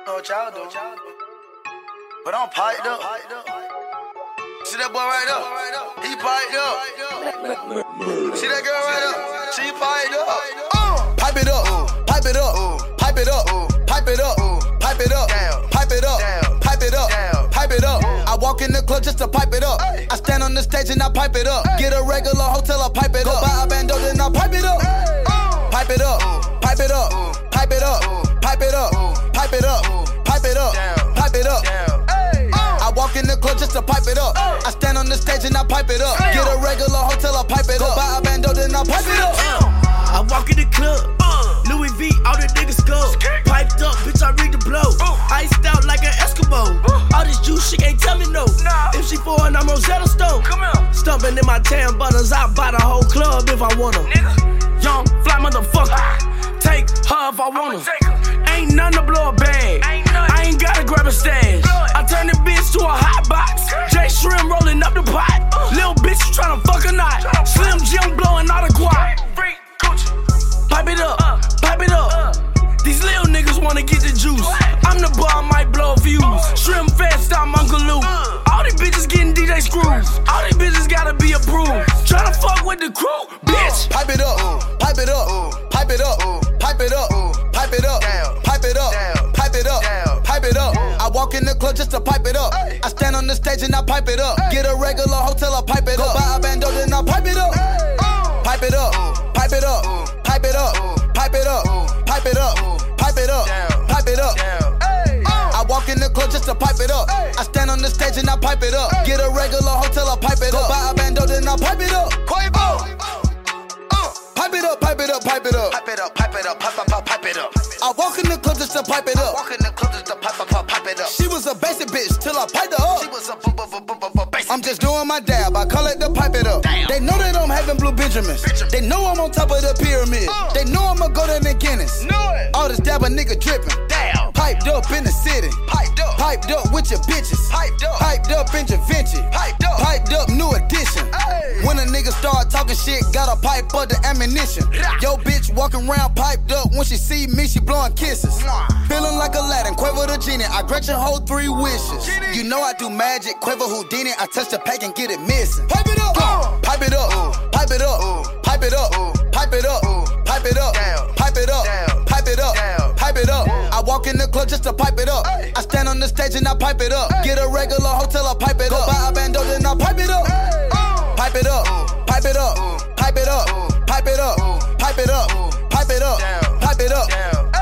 know what y'all do. But I'm piped up. See that boy right there? He piped up. See that girl right there? She piped up. Pipe it up, pipe it up, pipe it up, pipe it up, pipe it up, pipe it up, pipe it up, pipe it up. I walk in the club just to pipe it up. I stand on the stage and I pipe it up. Get a regular hotel, I pipe it up. Go buy a bando, then I pipe it up. Pipe it up, pipe it up, pipe it up, pipe it up, pipe it up, pipe it up, pipe it up. I walk in the club just to pipe it up. I stand on the stage and I pipe it up. Get a regular hotel, I pipe it up. Go buy a bando, then I pipe it up. I walk in the club, Louis V, all the niggas go. Piped up, bitch, I read the blow. Iced out like an Eskimo. All this juice, she can't tell me no. If she foreign, I'm Rosetta Stone. Stumping in my tan butters, I buy the whole club if I want her. Young, fly motherfucker, take her if I want her. Ain't nothing to blow a bag, I ain't gotta grab a stash. I turn the bitch to a hot box. J Shrimp rolling up the pot. Lil bitch tryna fuck a knot. Slim Jim blowing all the guap. Pipe it up, pipe it up. These little niggas wanna get the juice. I'm the bar, I might blow views. Shrimp fast, I'm Uncle Luke. All these bitches getting DJ screws. All these bitches gotta be approved. Tryna fuck with the crew, bitch. Pipe it up, pipe it up, pipe it up, pipe it up, pipe it up, pipe it up, pipe it up, pipe it up. I walk in the club just to pipe it up. I stand on the stage and I pipe it up. Get a regular hotel, I pipe it up. Go buy a bando, then I pipe it up. Pipe it up, pipe it up, pipe it up, pipe it up, pipe it up, pipe it up, pipe it up. I walk in the club just to pipe it up. I stand on the stage and I pipe it up. Get a regular hotel, I pipe it up. Go buy a bando, then I pipe it up. Pipe it up, pipe it up, pipe it up. Pipe it up, pipe it up, pipe it up. I walk in the club just to pipe it up. Walk in the club just to pipe it up. She was a basic bitch till I piped her up. She was a basic. I'm just doing my dab, I call it the pipe it up. They know that I'm having blue Benjamins. They know I'm on top of the pyramid. They know I'ma go to the Guinness. All this dab a nigga dripping. Piped up in the city. Piped up with your bitches. Piped up in your Vinci. Piped up new edition. When a nigga start talking shit, gotta pipe up the ammunition. Yo bitch walking around piped up. When she see me, she blowing kisses. Feeling like Aladdin, Quavo the genie. I grant your whole 3 wishes. You know I do magic, Quavo Houdini. I touch the pack and get it missing. Pipe it up, pipe it up, pipe it up, pipe it up, pipe it up, pipe it up, pipe it up, pipe it up, pipe it up. I walk in the club just to pipe it up. I stand on the stage and I pipe it up. Get a regular hotel, I pipe it up. Go buy a bando, then I pipe it up. Pipe it up, pipe it up, pipe it up, pipe it up, pipe it up, pipe it up, pipe it up.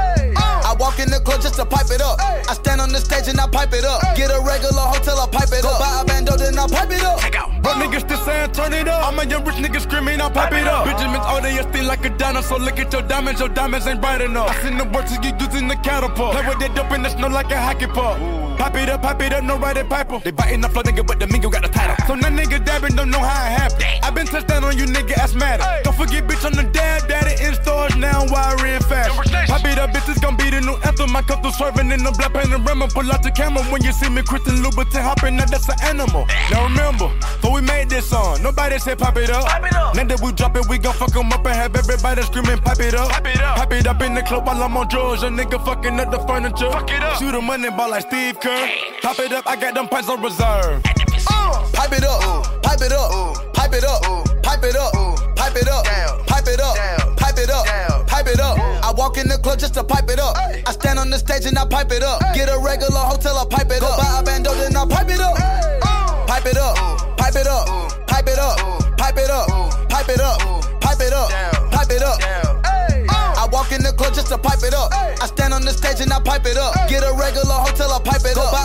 I walk in the club just to pipe it up. I stand on the stage and I pipe it up. Get a regular hotel, I pipe it up. Go buy a bando, then I pipe it up. But niggas still saying turn it up. I'm a young rich nigga screaming, I pipe it up. Benjamins all day, still like a dinosaur. Look at your diamonds ain't bright enough. I seen the work to you using the catapult. Play with that dope in the snow like a hockey puck. Pipe it up, no right at piper. They biting the flow, nigga, but the mingo got the title. So now nigga dabbing, don't know how it happened. I been touched down on you, nigga, asthmatic. Don't forget, bitch, on the dad, daddy in stores now, wiring fast. Pipe it up, bitch, it's gon' be the new anthem. I come through swerving in the black panorama. Pull out the camera when you see me, Christian Louboutin hopping, now that's an animal. Now remember, before we made this song, nobody said pipe it up. Now that we drop it, we gon' fuck them up and have everybody screaming, pipe it up. Pipe it up in the club while I'm on drugs. A nigga fucking up the furniture. Shoot a money ball like Steve Kerr. Pop it up, I got them pints on reserve. Pipe it up, pipe it up, pipe it up, pipe it up, pipe it up, pipe it up, pipe it up, pipe it up. I walk in the club just to pipe it up. I stand on the stage and I pipe it up. Get a regular hotel, I pipe it up. Go buy a bando, then I pipe it up. Pipe it up, pipe it up, pipe it up, pipe it up, pipe it up, pipe it up, pipe it up. I walk in the club just to pipe it up. I stand on the stage and I pipe it up. Get a regular hotel, I pipe it up.